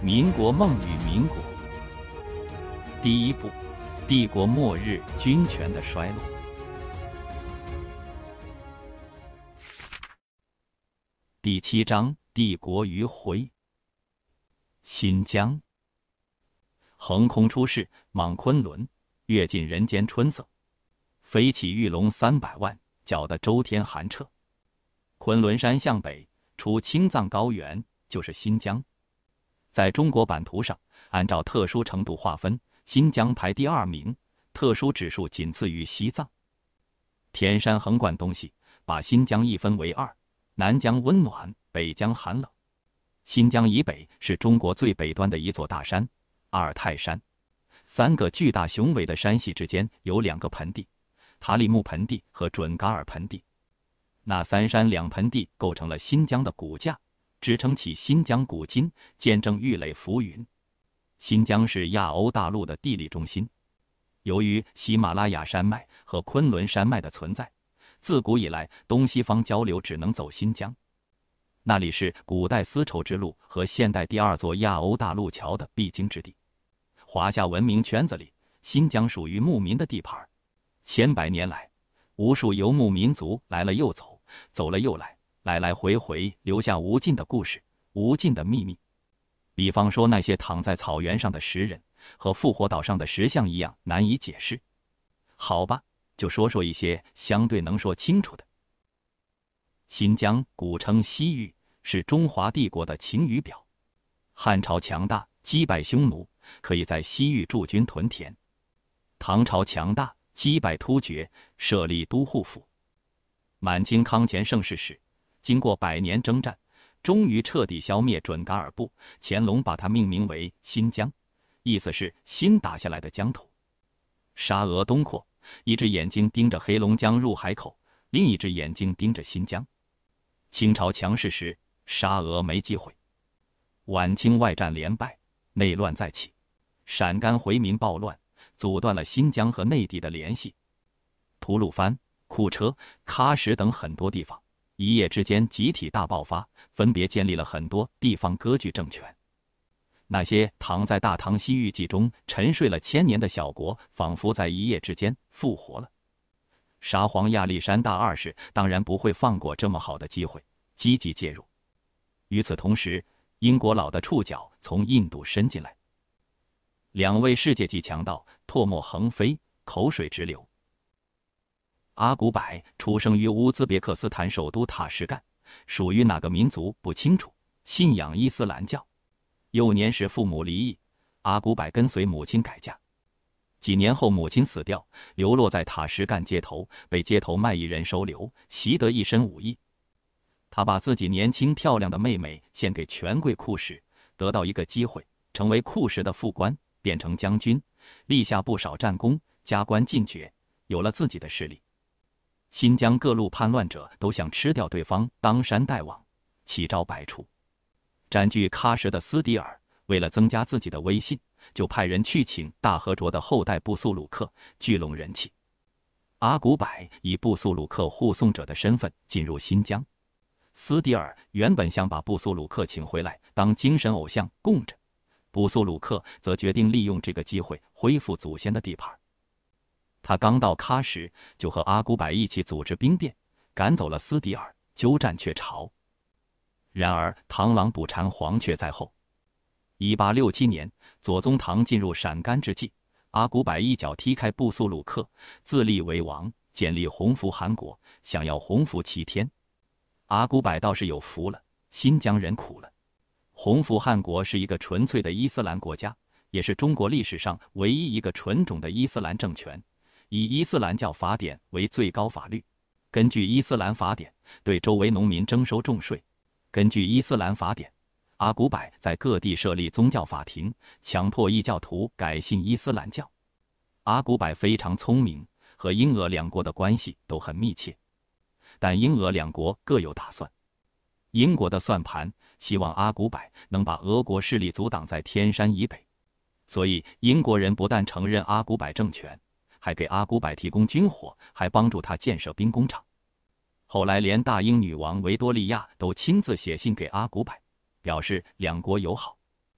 民国梦与民国。第一步，帝国末日，军权的衰落。第7章，帝国余晖。新疆，横空出世，莽昆仑，阅尽人间春色，飞起玉龙300万，搅得周天寒彻。昆仑山向北，除青藏高原，就是新疆。在中国版图上，按照特殊程度划分，新疆排第2名，特殊指数仅次于西藏。天山横贯东西，把新疆一分为2，南疆温暖，北疆寒冷。新疆以北是中国最北端的一座大山——阿尔泰山。3个巨大雄伟的山系之间有2个盆地，塔里木盆地和准噶尔盆地。那3山2盆地构成了新疆的骨架，支撑起新疆古今，见证玉垒浮云。新疆是亚欧大陆的地理中心。由于喜马拉雅山脉和昆仑山脉的存在，自古以来东西方交流只能走新疆。那里是古代丝绸之路和现代第2座亚欧大陆桥的必经之地。华夏文明圈子里，新疆属于牧民的地盘。千百年来，无数游牧民族来了又走，走了又来，来来回回，留下无尽的故事，无尽的秘密。比方说那些躺在草原上的石人，和复活岛上的石像一样难以解释。好吧，就说说一些相对能说清楚的。新疆古称西域，是中华帝国的晴雨表。汉朝强大，击败匈奴，可以在西域驻军屯田。唐朝强大，击败突厥，设立都护府。满清康乾盛世时，经过100年征战，终于彻底消灭准噶尔部，乾隆把它命名为新疆，意思是新打下来的疆土。沙俄东扩，一只眼睛盯着黑龙江入海口，另一只眼睛盯着新疆。清朝强势时，沙俄没机会。晚清外战连败，内乱再起，陕甘回民暴乱，阻断了新疆和内地的联系。吐鲁番、库车、喀什等很多地方一夜之间集体大爆发，分别建立了很多地方割据政权。那些躺在大唐西域记中沉睡了1000年的小国，仿佛在一夜之间复活了。沙皇亚历山大2世当然不会放过这么好的机会，积极介入。与此同时，英国佬的触角从印度伸进来。2位世界级强盗唾沫横飞，口水直流。阿古柏出生于乌兹别克斯坦首都塔什干，属于哪个民族不清楚，信仰伊斯兰教。幼年时父母离异，阿古柏跟随母亲改嫁。几年后母亲死掉，流落在塔什干街头，被街头卖艺人收留，习得一身武艺。他把自己年轻漂亮的妹妹献给权贵库什，得到一个机会，成为库什的副官，变成将军，立下不少战功，加官进爵，有了自己的势力。新疆各路叛乱者都想吃掉对方，当山大王，奇招百出。占据喀什的斯迪尔为了增加自己的威信，就派人去请大和卓的后代布苏鲁克，聚拢人气。阿古柏以布苏鲁克护送者的身份进入新疆。斯迪尔原本想把布苏鲁克请回来当精神偶像供着，布苏鲁克则决定利用这个机会恢复祖先的地盘。他刚到喀什，就和阿古柏一起组织兵变，赶走了斯迪尔，鸠占鹊巢。然而螳螂捕蝉，黄雀在后。1867年，左宗棠进入陕甘之际，阿古柏一脚踢开布苏鲁克，自立为王，建立弘福汗国，想要弘福齐天。阿古柏倒是有福了，新疆人苦了。弘福汗国是一个纯粹的伊斯兰国家，也是中国历史上唯一一个纯种的伊斯兰政权，以伊斯兰教法典为最高法律。根据伊斯兰法典，对周围农民征收重税。根据伊斯兰法典，阿古柏在各地设立宗教法庭，强迫异教徒改信伊斯兰教。阿古柏非常聪明，和英俄2国的关系都很密切。但英俄2国各有打算。英国的算盘希望阿古柏能把俄国势力阻挡在天山以北，所以英国人不但承认阿古柏政权，还给阿古柏提供军火，还帮助他建设兵工厂。后来连大英女王维多利亚都亲自写信给阿古柏，表示2国友好。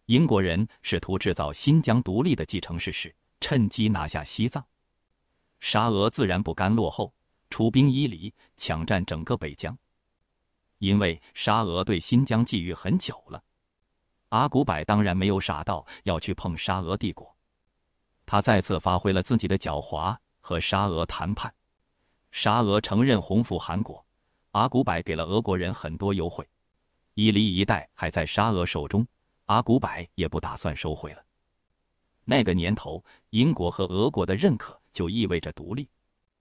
英国人试图制造新疆独立的既成事实，趁机拿下西藏。沙俄自然不甘落后，出兵伊犁，抢占整个北疆。因为沙俄对新疆觊觎很久了，阿古柏当然没有傻到要去碰沙俄帝国。他再次发挥了自己的狡猾，和沙俄谈判。沙俄承认红附韩国，阿古柏给了俄国人很多优惠。伊犁一带还在沙俄手中，阿古柏也不打算收回了。那个年头，英国和俄国的认可就意味着独立。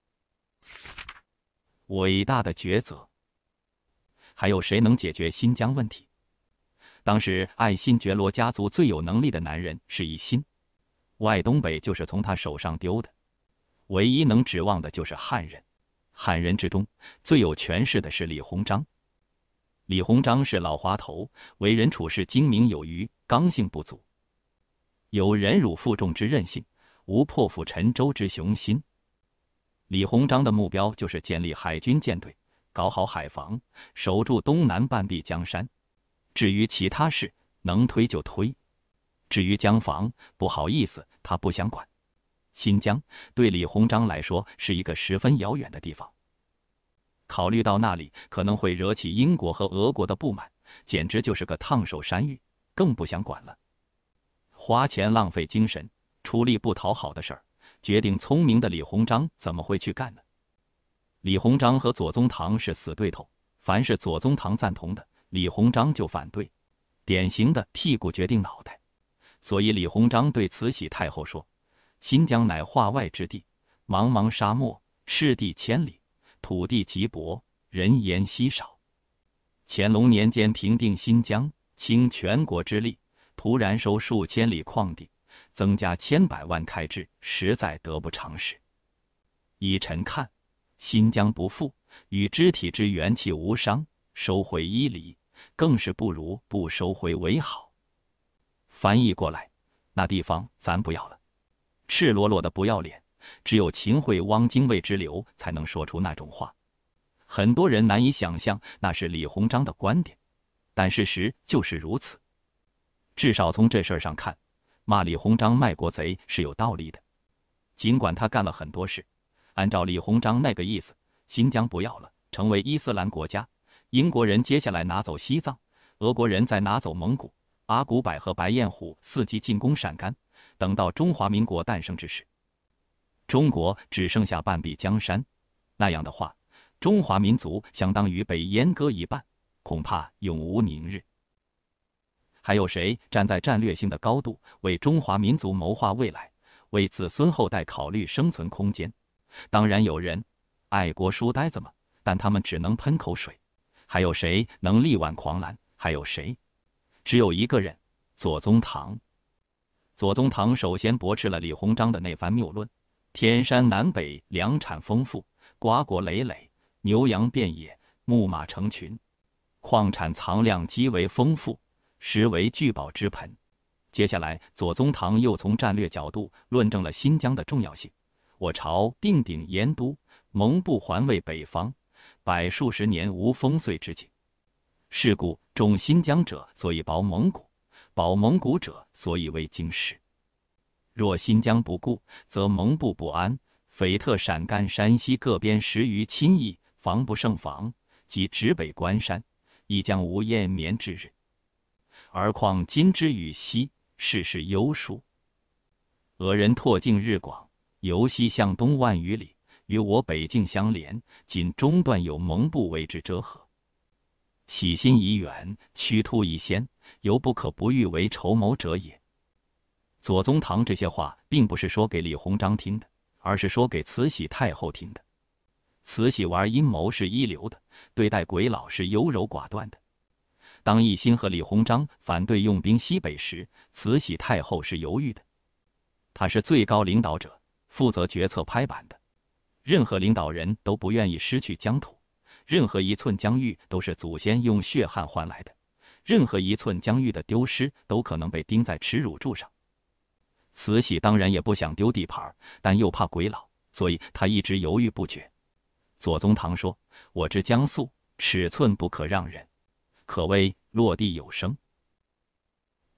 伟大的抉择！还有谁能解决新疆问题？当时爱新觉罗家族最有能力的男人是奕欣，外东北就是从他手上丢的，唯一能指望的就是汉人。汉人之中最有权势的是李鸿章。李鸿章是老滑头，为人处事精明有余，刚性不足，有忍辱负重之韧性，无破釜沉舟之雄心。李鸿章的目标就是建立海军舰队，搞好海防，守住东南半壁江山。至于其他事，能推就推。至于江防，不好意思，他不想管。新疆对李鸿章来说是一个十分遥远的地方，考虑到那里可能会惹起英国和俄国的不满，简直就是个烫手山芋，更不想管了。花钱浪费精神，出力不讨好的事儿，决定聪明的李鸿章怎么会去干呢？李鸿章和左宗棠是死对头，凡是左宗棠赞同的，李鸿章就反对，典型的屁股决定脑袋。所以李鸿章对慈禧太后说：新疆乃化外之地，茫茫沙漠，赤地千里，土地极薄，人烟稀少。乾隆年间平定新疆，倾全国之力，突然收数千里旷地，增加千百万开支，实在得不偿失。依臣看，新疆不富，与肢体之元气无伤，收回伊犁，更是不如不收回为好。翻译过来，那地方咱不要了。赤裸裸的不要脸，只有秦桧汪精卫之流才能说出那种话。很多人难以想象那是李鸿章的观点，但事实就是如此。至少从这事上看，骂李鸿章卖国贼是有道理的。尽管他干了很多事，按照李鸿章那个意思，新疆不要了，成为伊斯兰国家，英国人接下来拿走西藏，俄国人再拿走蒙古，阿古柏和白彦虎伺机进攻陕甘，等到中华民国诞生之时，中国只剩下半壁江山，那样的话，中华民族相当于被阉割一半，恐怕永无宁日。还有谁站在战略性的高度为中华民族谋划未来，为子孙后代考虑生存空间？当然有人，爱国书呆子嘛，但他们只能喷口水。还有谁能力挽狂澜？还有谁？只有一个人，左宗棠。左宗棠首先驳斥了李鸿章的那番谬论。天山南北粮产丰富，瓜果累累，牛羊遍野，牧马成群，矿产藏量极为丰富，实为聚宝之盆。接下来，左宗棠又从战略角度论证了新疆的重要性。我朝定鼎严都，蒙不还卫北方，百数十年无丰岁之景。是故重新疆者，所以保蒙古；保蒙古者，所以为京师。若新疆不顾，则蒙部不安，匪特陕甘山西各边10余亲邑，防不胜防，即直北关山，亦将无延绵之日。而况今之与西，事事优殊。俄人拓境日广，由西向东万余里，与我北境相连，仅中段有蒙部为之遮河。喜心宜远，趋突宜先，犹不可不欲为筹谋者也。左宗棠这些话并不是说给李鸿章听的，而是说给慈禧太后听的。慈禧玩阴谋是一流的，对待鬼佬是优柔寡断的。当奕欣和李鸿章反对用兵西北时，慈禧太后是犹豫的。她是最高领导者，负责决策拍板的。任何领导人都不愿意失去疆土，任何一寸疆域都是祖先用血汗换来的，任何一寸疆域的丢失都可能被钉在耻辱柱上。慈禧当然也不想丢地盘，但又怕鬼佬，所以她一直犹豫不决。左宗棠说：我知江苏，尺寸不可让人，可谓落地有声。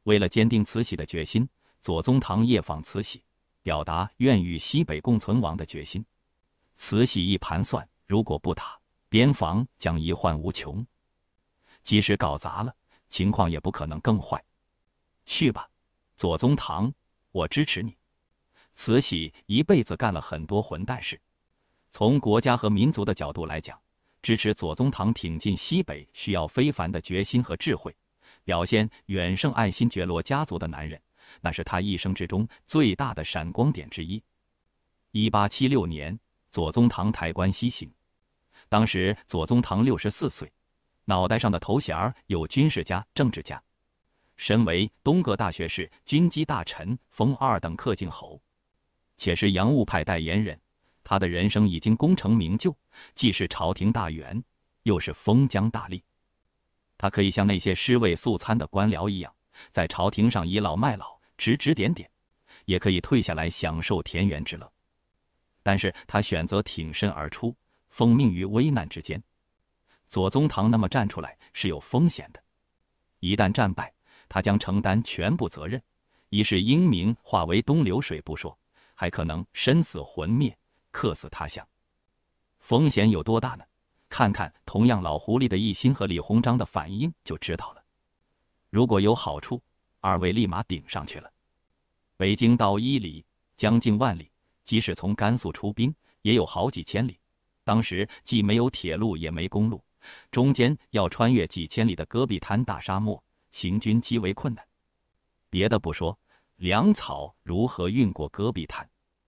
为了坚定慈禧的决心，左宗棠夜访慈禧，表达愿与西北共存亡的决心。慈禧一盘算，如果不打，边防将一患无穷。即使搞砸了，情况也不可能更坏。去吧，左宗棠，我支持你。慈禧一辈子干了很多混蛋事，从国家和民族的角度来讲，支持左宗棠挺进西北需要非凡的决心和智慧，表现远胜爱新觉罗家族的男人，那是他一生之中最大的闪光点之一。1876年，左宗棠抬棺西行，当时左宗棠64岁，脑袋上的头衔有军事家、政治家，身为东阁大学士、军机大臣，封2等恪靖侯，且是洋务派代言人。他的人生已经功成名就，既是朝廷大员，又是封疆大吏。他可以像那些尸位素餐的官僚一样，在朝廷上倚老卖老，指指点点，也可以退下来享受田园之乐。但是他选择挺身而出，奉命于危难之间。左宗棠那么站出来是有风险的，一旦战败，他将承担全部责任，一是英名化为东流水不说，还可能身死魂灭，客死他乡。风险有多大呢？看看同样老狐狸的奕欣和李鸿章的反应就知道了。如果有好处，二位立马顶上去了。北京到伊犁将近万里，即使从甘肃出兵，也有好几千里。当时既没有铁路也没公路，中间要穿越几千里的戈壁滩大沙漠，行军极为困难。别的不说，粮草如何运过戈壁滩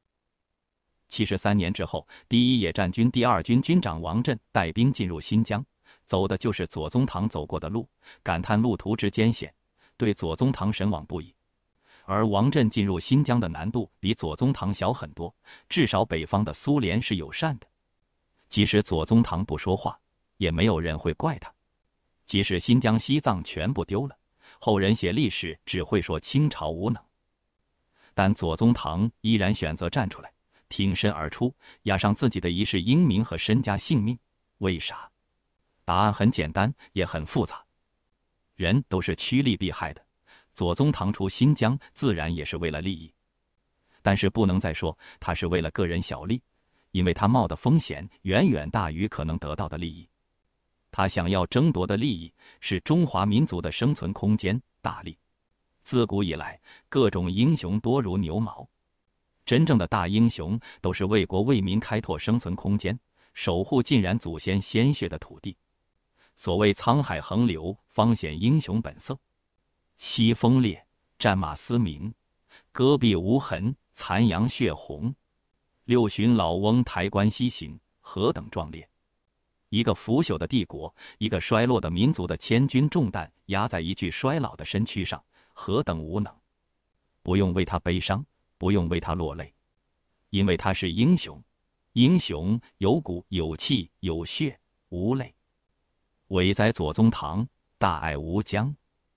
？73年之后，第一野战军第2军军长王震带兵进入新疆，走的就是左宗棠走过的路，感叹路途之艰险，对左宗棠神往不已。而王震进入新疆的难度比左宗棠小很多，至少北方的苏联是友善的。即使左宗棠不说话，也没有人会怪他。即使新疆西藏全部丢了，后人写历史只会说清朝无能。但左宗棠依然选择站出来，挺身而出，押上自己的一世英名和身家性命。为啥？答案很简单，也很复杂。人都是趋利避害的，左宗棠出新疆自然也是为了利益，但是不能再说他是为了个人小利，因为他冒的风险远远大于可能得到的利益。他想要争夺的利益是中华民族的生存空间、大利。自古以来，各种英雄多如牛毛，真正的大英雄都是为国为民开拓生存空间，守护浸染祖先鲜血的土地。所谓沧海横流，方显英雄本色。西风烈，战马嘶鸣，戈壁无痕，残阳血红。六旬老翁抬棺西行，何等壮烈！一个腐朽的帝国，一个衰落的民族的千钧重担压在一具衰老的身躯上，何等无能！不用为他悲伤，不用为他落泪，因为他是英雄。英雄有骨有气有血无泪。伟哉左宗棠，大爱无疆。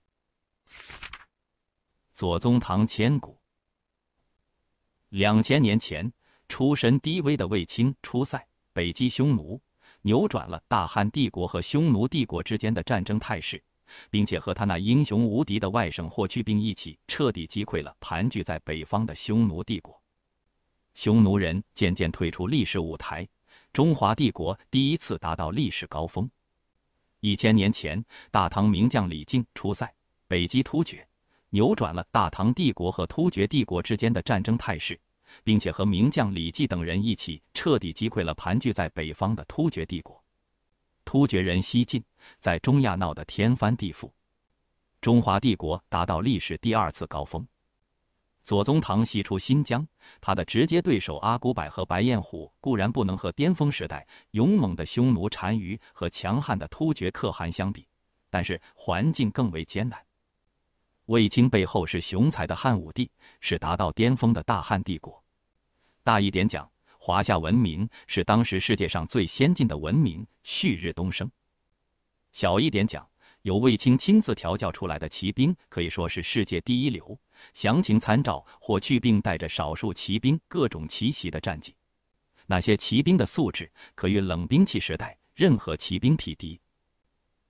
左宗棠千古。2000年前，出身低微的卫青出塞，北击匈奴，扭转了大汉帝国和匈奴帝国之间的战争态势，并且和他那英雄无敌的外甥霍去病一起，彻底击溃了盘踞在北方的匈奴帝国。匈奴人渐渐退出历史舞台，中华帝国第一次达到历史高峰。1000年前，大唐名将李靖出塞，北击突厥，扭转了大唐帝国和突厥帝国之间的战争态势，并且和名将李绩等人一起，彻底击溃了盘踞在北方的突厥帝国。突厥人西进，在中亚闹得天翻地覆，中华帝国达到历史第2次高峰。左宗棠西出新疆，他的直接对手阿古柏和白彦虎固然不能和巅峰时代勇猛的匈奴单于和强悍的突厥可汗相比，但是环境更为艰难。卫青背后是雄才的汉武帝，是达到巅峰的大汉帝国。大一点讲，华夏文明是当时世界上最先进的文明，旭日东升。小一点讲，由卫青亲自调教出来的骑兵可以说是世界第一流，详情参照霍去病带着少数骑兵各种奇袭的战绩。那些骑兵的素质可与冷兵器时代任何骑兵匹敌。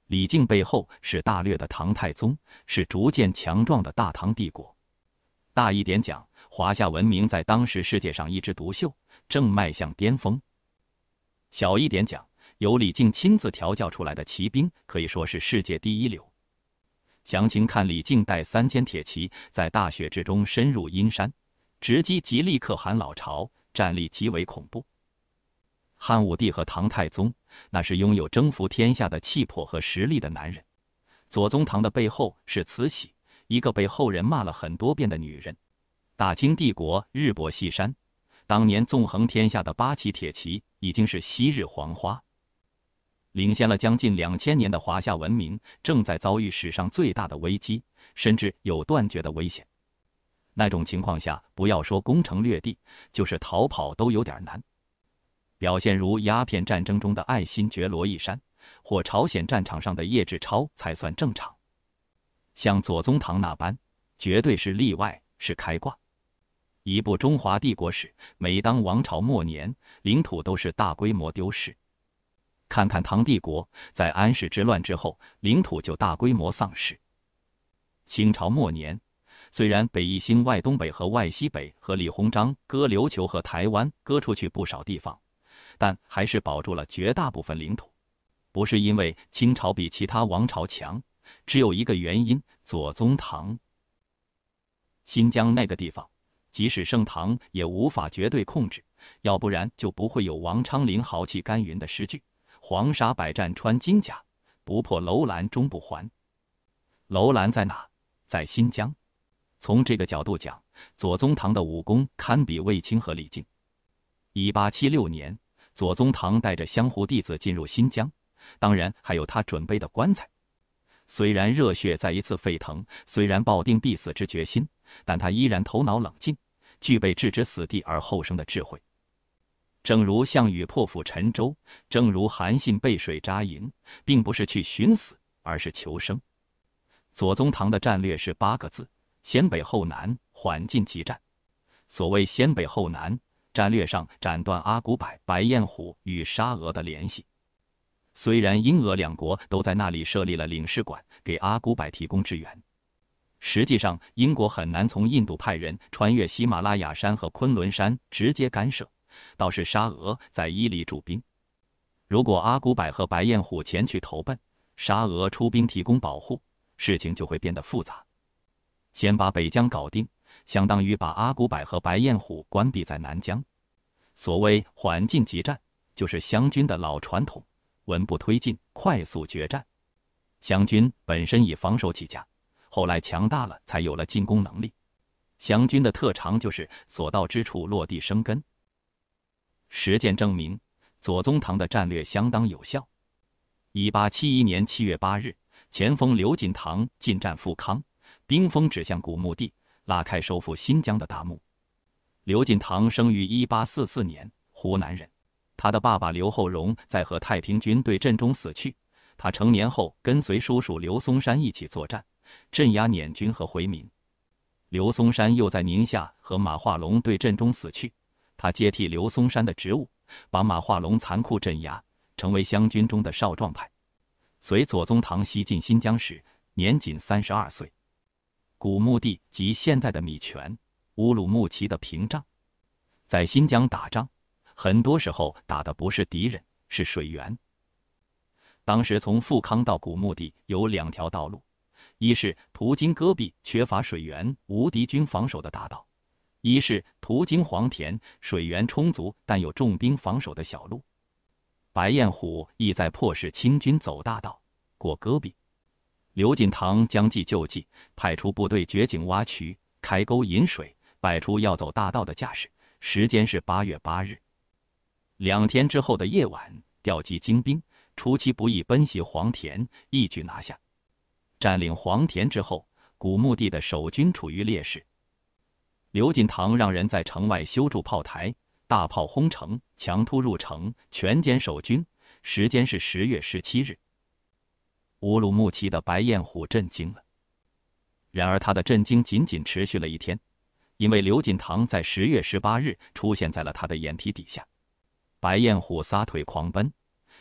李靖背后是大略的唐太宗，是逐渐强壮的大唐帝国。大一点讲，华夏文明在当时世界上一枝独秀，正迈向巅峰。小一点讲，由李靖亲自调教出来的骑兵可以说是世界第一流。详情看李靖带3000铁骑在大雪之中深入阴山，直击吉利可汗老巢，战力极为恐怖。汉武帝和唐太宗那是拥有征服天下的气魄和实力的男人。左宗棠的背后是慈禧，一个被后人骂了很多遍的女人。大清帝国日薄西山，当年纵横天下的8旗铁骑已经是昔日黄花，领先了将近2000年的华夏文明正在遭遇史上最大的危机，甚至有断绝的危险。那种情况下，不要说攻城略地，就是逃跑都有点难。表现如鸦片战争中的爱新觉罗一山，或朝鲜战场上的叶志超才算正常。像左宗棠那般，绝对是例外，是开挂。一部中华帝国史，每当王朝末年，领土都是大规模丢失。看看唐帝国，在安史之乱之后，领土就大规模丧失。清朝末年，虽然北一兴外东北和外西北和李鸿章割琉球和台湾割出去不少地方，但还是保住了绝大部分领土。不是因为清朝比其他王朝强，只有一个原因，左宗棠。新疆那个地方，即使盛唐也无法绝对控制，要不然就不会有王昌龄豪气干云的诗句：黄沙百战穿金甲，不破楼兰终不还。楼兰在哪？在新疆。从这个角度讲，左宗棠的武功堪比卫青和李靖。1876年，左宗棠带着湘湖弟子进入新疆，当然还有他准备的棺材。虽然热血再一次沸腾，虽然抱定必死之决心，但他依然头脑冷静，具备置之死地而后生的智慧。正如项羽破釜沉舟，正如韩信背水扎营，并不是去寻死，而是求生。左宗棠的战略是8个字：先北后南，缓进急战。所谓先北后南，战略上斩断阿古柏、白彦虎与沙俄的联系。虽然英俄两国都在那里设立了领事馆，给阿古柏提供支援，实际上英国很难从印度派人穿越喜马拉雅山和昆仑山直接干涉，倒是沙俄在伊犁驻兵。如果阿古柏和白彦虎前去投奔，沙俄出兵提供保护，事情就会变得复杂。先把北疆搞定，相当于把阿古柏和白彦虎关闭在南疆。所谓缓进急战，就是湘军的老传统，稳步推进，快速决战。湘军本身以防守起家，后来强大了才有了进攻能力。湘军的特长就是所到之处落地生根。实践证明，左宗棠的战略相当有效。1871年7月8日，前锋刘锦堂进占富康，兵锋指向古墓地，拉开收复新疆的大幕。刘锦堂生于1844年，湖南人。他的爸爸刘厚荣在和太平军对阵中死去，他成年后跟随叔叔刘松山一起作战，镇压捻军和回民。刘松山又在宁夏和马化龙对阵中死去，他接替刘松山的职务，把马化龙残酷镇压，成为湘军中的少壮派。随左宗棠西进新疆时，年仅32岁。古墓地即现在的米泉、乌鲁木齐的屏障。在新疆打仗，很多时候打的不是敌人，是水源。当时从富康到古墓地有2条道路，一是途经戈壁，缺乏水源，无敌军防守的大道；一是途经黄田，水源充足，但有重兵防守的小路。白彦虎意在迫使清军走大道，过戈壁。刘锦堂将计就计，派出部队掘井挖渠，开沟引水，摆出要走大道的架势。时间是8月8日。2天之后的夜晚，调集精兵，出其不意奔袭黄田，一举拿下。占领黄田之后，古墓地的守军处于劣势。刘锦堂让人在城外修筑炮台，大炮轰城，强突入城，全歼守军。时间是10月17日。乌鲁木齐的白彦虎震惊了。然而他的震惊仅仅持续了1天，因为刘锦堂在10月18日出现在了他的眼皮底下。白彦虎撒腿狂奔，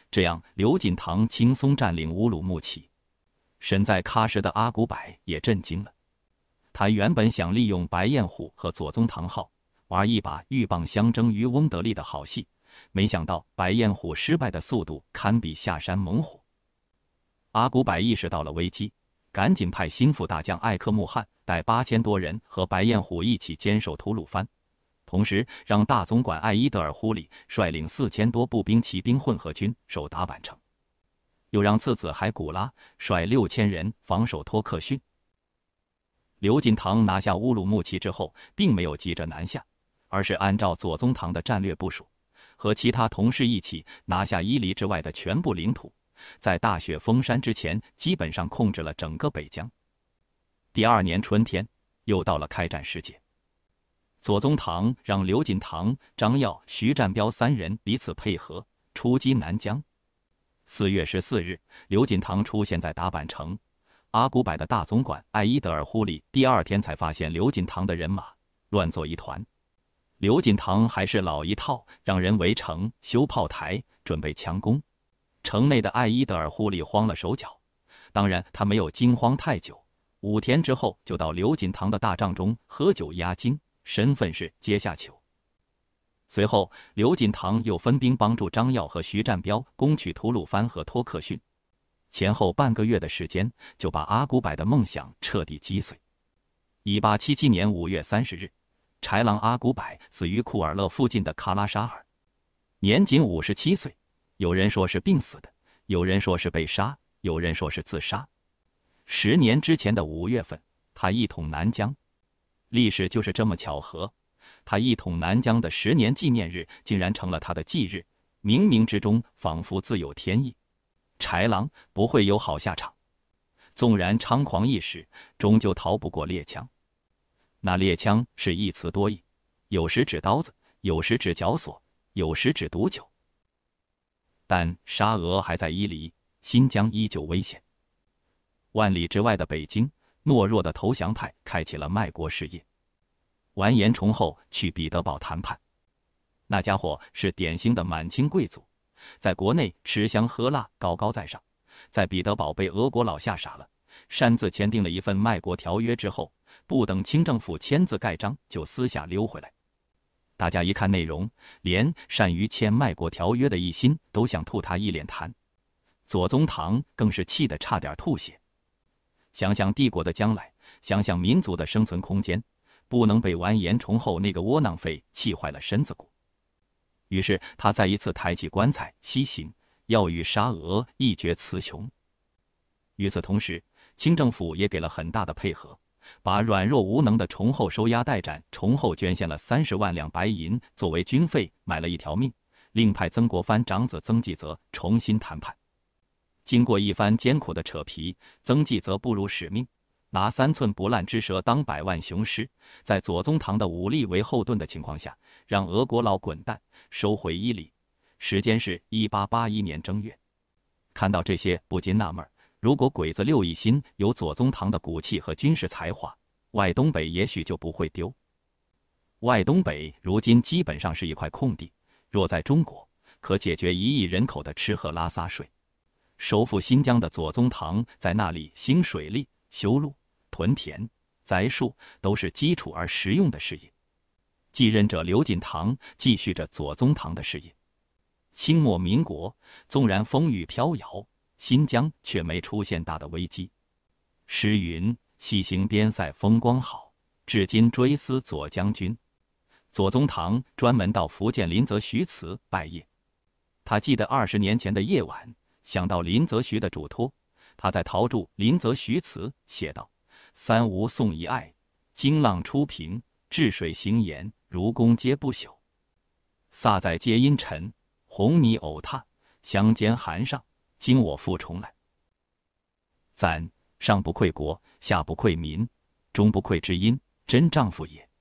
这样，刘锦堂轻松占领乌鲁木齐。身在喀什的阿古柏也震惊了。他原本想利用白彦虎和左宗棠号玩一把鹬蚌相争于翁得利的好戏，没想到白彦虎失败的速度堪比下山猛虎。阿古柏意识到了危机，赶紧派心腹大将艾克穆汗带8000多人和白彦虎一起坚守吐鲁番，同时让大总管艾伊德尔忽里率领4000多步兵骑兵混合军守达坂城，又让次子海古拉率6000人防守托克逊。刘锦堂拿下乌鲁木齐之后，并没有急着南下，而是按照左宗棠的战略部署，和其他同事一起拿下伊犁之外的全部领土，在大雪封山之前，基本上控制了整个北疆。第2年春天，又到了开战时节。左宗棠让刘锦堂、张耀、徐占彪3人彼此配合，出击南疆。4月14日，刘锦堂出现在达坂城。阿古柏的大总管艾伊德尔忽里第2天才发现刘锦堂的人马乱作一团。刘锦堂还是老一套，让人围城、修炮台，准备强攻。城内的艾伊德尔忽里慌了手脚，当然他没有惊慌太久，5天之后就到刘锦堂的大帐中喝酒压惊，身份是阶下囚。随后，刘锦堂又分兵帮助张耀和徐占彪攻取吐鲁番和托克逊，前后半个月的时间，就把阿古柏的梦想彻底击碎。1877年5月30日，豺狼阿古柏死于库尔勒附近的喀拉沙尔，年仅57岁。有人说是病死的，有人说是被杀，有人说是自杀。10年之前的5月份，他一统南疆。历史就是这么巧合，他一统南疆的10年纪念日竟然成了他的忌日，冥冥之中仿佛自有天意。豺狼不会有好下场，纵然猖狂一时，终究逃不过猎枪。那猎枪是一词多义，有时指刀子，有时指绞索，有时指毒酒。但沙俄还在伊犁，新疆依旧危险。万里之外的北京，懦弱的投降派开启了卖国事业。完颜崇厚去彼得堡谈判，那家伙是典型的满清贵族，在国内吃香喝辣，高高在上，在彼得堡被俄国佬吓傻了，擅自签订了一份卖国条约之后，不等清政府签字盖章，就私下溜回来。大家一看内容，连善于签卖国条约的一心都想吐他一脸痰。左宗棠更是气得差点吐血。想想帝国的将来，想想民族的生存空间，不能被完颜崇厚那个窝囊废气坏了身子骨。于是他再一次抬起棺材西行，要与沙俄一决雌雄。与此同时，清政府也给了很大的配合，把软弱无能的崇厚收押待斩。崇厚捐献了30万两白银作为军费，买了一条命，另派曾国藩长子曾纪泽重新谈判。经过一番艰苦的扯皮，曾纪泽不辱使命，拿3寸不烂之舌当100万雄师，在左宗棠的武力为后盾的情况下，让俄国佬滚蛋，收回伊犁。时间是1881年正月。看到这些，不禁纳闷，如果鬼子6一心有左宗棠的骨气和军事才华，外东北也许就不会丢。外东北如今基本上是一块空地，若在中国，可解决1亿人口的吃喝拉撒睡。收复新疆的左宗棠在那里兴水利、修路、屯田、栽树，都是基础而实用的事业。继任者刘锦堂继续着左宗棠的事业。清末民国，纵然风雨飘摇，新疆却没出现大的危机。诗云：西行边塞风光好，至今追思左将军。左宗棠专门到福建林则徐祠拜谒。他记得20年前的夜晚，想到林则徐的嘱托，他在陶铸林则徐祠写道：三吴宋遗爱，惊浪初平，治水行盐，如弓皆不朽。萨载皆阴沉，红泥偶踏，相间寒上，今我复重来。赞：上不愧国，下不愧民，中不愧知音，真丈夫也。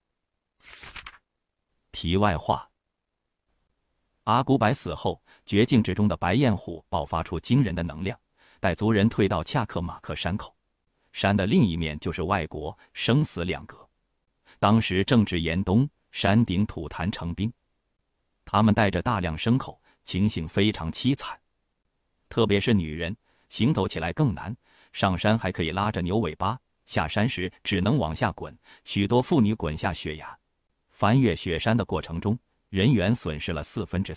题外话，阿古柏死后，绝境之中的白彦虎爆发出惊人的能量，带族人退到恰克马克山口。山的另一面就是外国，生死两隔。当时正值严冬，山顶吐痰成冰。他们带着大量牲口， 情形非常凄惨。特别是女人，行走起来更难，上山还可以拉着牛尾巴，下山时只能往下滚，许多妇女滚下悬崖。翻越雪山的过程中，人员损失了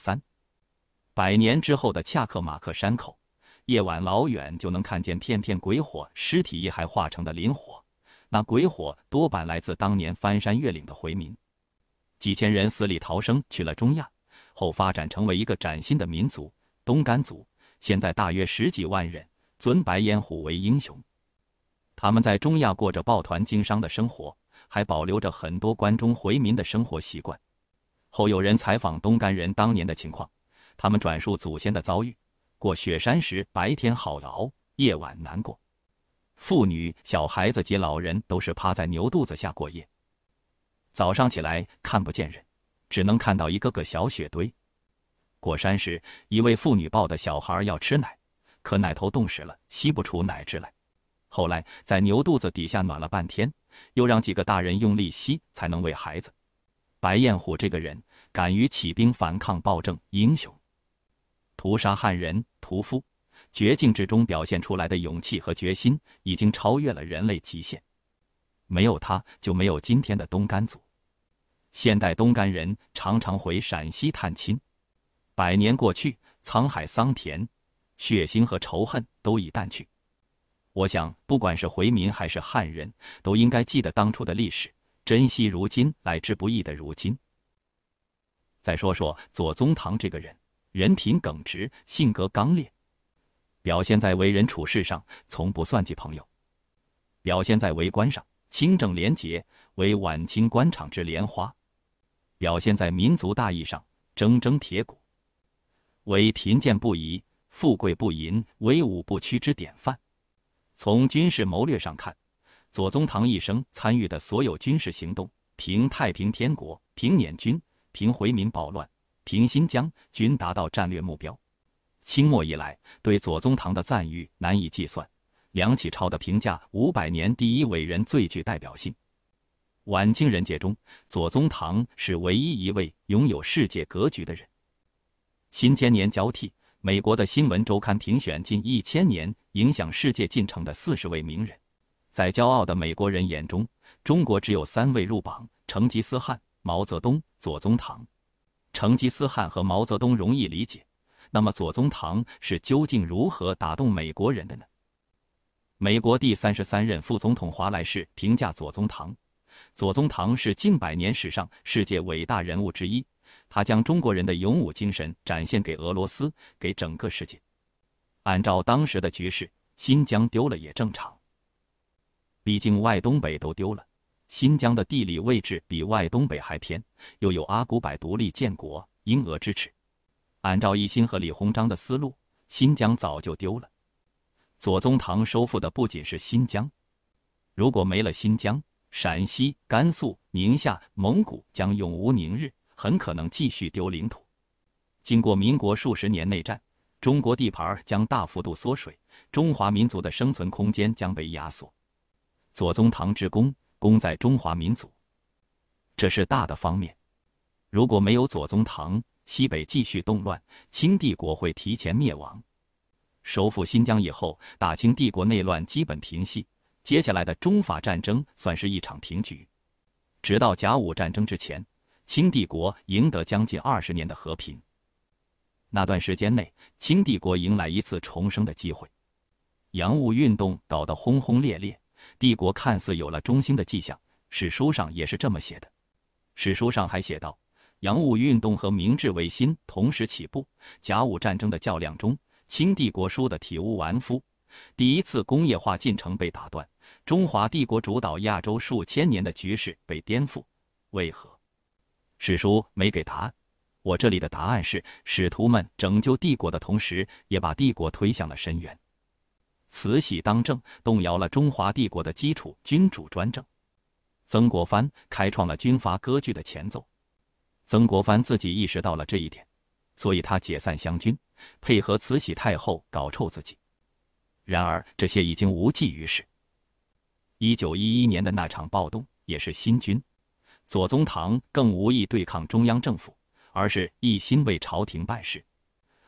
3/4。100年之后的恰克马克山口，夜晚老远就能看见片片鬼火，尸体一还化成的磷火。那鬼火多半来自当年翻山越岭的回民，几千人死里逃生去了中亚，后发展成为一个崭新的民族——东干族，现在大约10几万人，尊白眼虎为英雄。他们在中亚过着抱团经商的生活，还保留着很多关中回民的生活习惯。后有人采访东干人当年的情况，他们转述祖先的遭遇：过雪山时，白天好熬，夜晚难过。妇女、小孩子及老人都是趴在牛肚子下过夜。早上起来看不见人，只能看到一个个小雪堆。过山时，一位妇女抱的小孩要吃奶，可奶头冻实了，吸不出奶汁来。后来在牛肚子底下暖了半天，又让几个大人用力吸，才能喂孩子。白彦虎这个人敢于起兵反抗暴政，英雄。屠杀汉人、屠夫，绝境之中表现出来的勇气和决心，已经超越了人类极限。没有他，就没有今天的东干族。现代东干人常常回陕西探亲，100年过去，沧海桑田，血腥和仇恨都已淡去。我想，不管是回民还是汉人，都应该记得当初的历史，珍惜如今来之不易的如今。再说说左宗棠这个人，人品耿直，性格刚烈，表现在为人处事上从不算计朋友，表现在为官上清正廉洁，为晚清官场之莲花，表现在民族大义上铮铮铁骨，为贫贱不移、富贵不淫、威武不屈之典范。从军事谋略上看，左宗棠一生参与的所有军事行动，平太平天国、平捻军、平回民暴乱、平新疆，均达到战略目标。清末以来，对左宗棠的赞誉难以计算。梁启超的评价：500年第一伟人，最具代表性。晚清人杰中，左宗棠是唯一一位拥有世界格局的人。新千年交替，美国的新闻周刊评选近1000年影响世界进程的40位名人，在骄傲的美国人眼中，中国只有3位入榜：成吉思汗、毛泽东、左宗棠。成吉思汗和毛泽东容易理解，那么左宗棠是究竟如何打动美国人的呢？美国第33任副总统华莱士评价左宗棠：左宗棠是近100年史上世界伟大人物之一，他将中国人的勇武精神展现给俄罗斯，给整个世界。按照当时的局势，新疆丢了也正常，毕竟外东北都丢了。新疆的地理位置比外东北还偏，又有阿古柏独立建国，英俄支持。按照一心和李鸿章的思路，新疆早就丢了。左宗棠收复的不仅是新疆，如果没了新疆，陕西、甘肃、宁夏、蒙古将永无宁日，很可能继续丢领土。经过民国数十年内战，中国地盘将大幅度缩水，中华民族的生存空间将被压缩。左宗棠之功，功在中华民族，这是大的方面。如果没有左宗棠，西北继续动乱，清帝国会提前灭亡。收复新疆以后，大清帝国内乱基本平息，接下来的中法战争算是一场平局。直到甲午战争之前，清帝国赢得将近20年的和平。那段时间内，清帝国迎来一次重生的机会。洋务运动搞得轰轰烈烈，帝国看似有了中兴的迹象，史书上也是这么写的。史书上还写道，洋务运动和明治维新同时起步，甲午战争的较量中，清帝国输得体无完肤，第一次工业化进程被打断，中华帝国主导亚洲数千年的局势被颠覆。为何？史书没给答案，我这里的答案是，使徒们拯救帝国的同时，也把帝国推向了深渊。慈禧当政，动摇了中华帝国的基础，君主专政。曾国藩开创了军阀割据的前奏。曾国藩自己意识到了这一点，所以他解散湘军，配合慈禧太后搞臭自己。然而这些已经无济于事。1911年的那场暴动也是新军，左宗棠更无意对抗中央政府，而是一心为朝廷办事。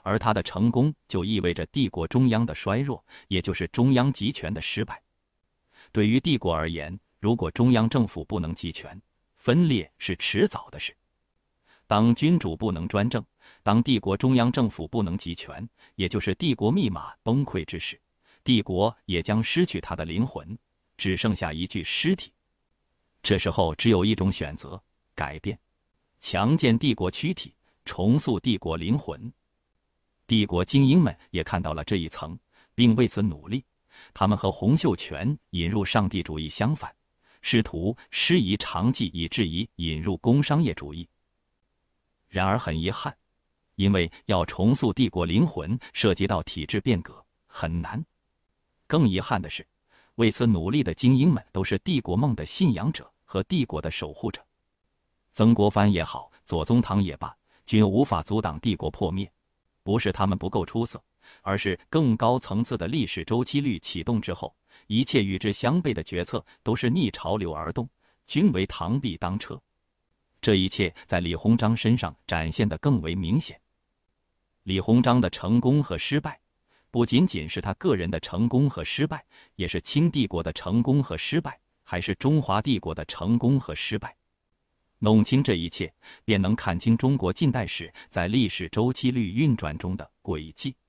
而他的成功就意味着帝国中央的衰弱，也就是中央集权的失败。对于帝国而言，如果中央政府不能集权，分裂是迟早的事。当君主不能专政，当帝国中央政府不能集权，也就是帝国密码崩溃之时，帝国也将失去它的灵魂，只剩下一具尸体。这时候只有一种选择：改变，强健帝国躯体，重塑帝国灵魂。帝国精英们也看到了这一层，并为此努力。他们和洪秀全引入上帝主义相反，试图师夷长技以制夷，引入工商业主义。然而很遗憾，因为要重塑帝国灵魂，涉及到体制变革，很难。更遗憾的是，为此努力的精英们都是帝国梦的信仰者和帝国的守护者。曾国藩也好，左宗棠也罢，均无法阻挡帝国破灭。不是他们不够出色，而是更高层次的历史周期率启动之后，一切与之相悖的决策都是逆潮流而动，均为螳臂当车。这一切在李鸿章身上展现得更为明显。李鸿章的成功和失败，不仅仅是他个人的成功和失败，也是清帝国的成功和失败，还是中华帝国的成功和失败。弄清这一切，便能看清中国近代史在历史周期率运转中的轨迹。